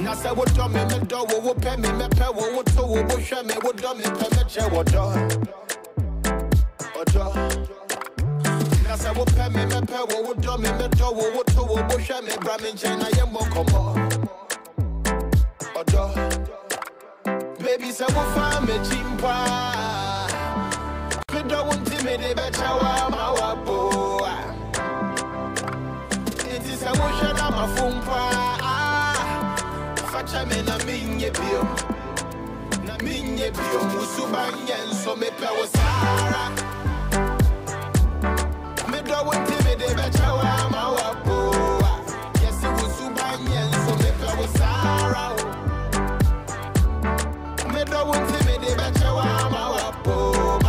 say what do me do, what pay me pay, what to what show me what do me pay me che what do. I say what pay me pay, what do me do, what to what show me bramin China yam come. Baby say what find me chimpa. Me don't want to me the better my wapo. It is a motion of my phone Facha me na minye bio. Na minye bio musubanyen so me pe wasara. Me don't want to me the better my wapo. Yes it was subanyen so me pe wasara. Me don't want to me the better my wapo.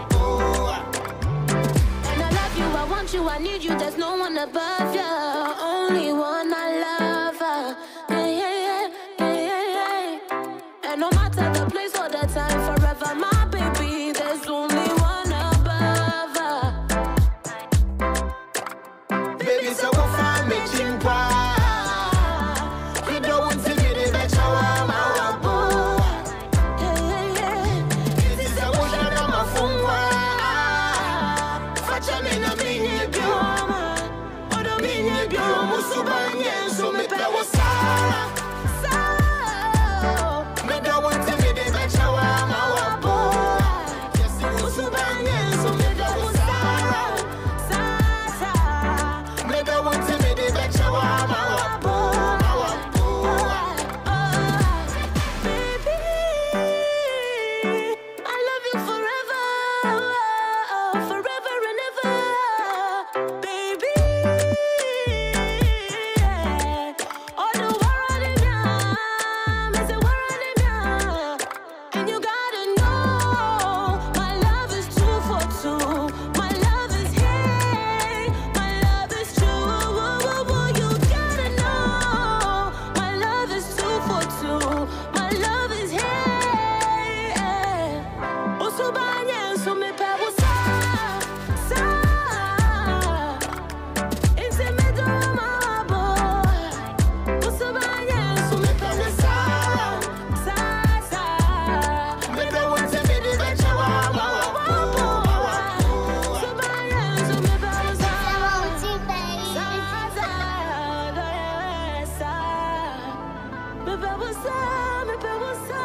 I want you, I need you, there's no one above you. Only one I love. And no matter the place or the time, forever my baby, there's only one above. Baby, so we'll find me chimpa. We don't want to be the better my boy. This is a motion of my phone. Facha me na minye bio. Odo minye bio. Musubanyen so me pe wasara. Me don't want to be the better my boy. Yes, musubanyen so me pe wasara. Me don't want to be the better my boy. I love you forever, forever and ever, baby. All the world in ya, is a world in ya, and you gotta know my love is 2 for 2. My love is here, my love is true. You gotta know my love is 2 for 2. My love is here. Usubanye so me pe wusa sa. Inse me do my boy. Usubanye so me pe wusa sa sa. Me don't want to be the better my boy. Usubanye so me pe wusa sa sa. Me pe wusa, me pe wusa.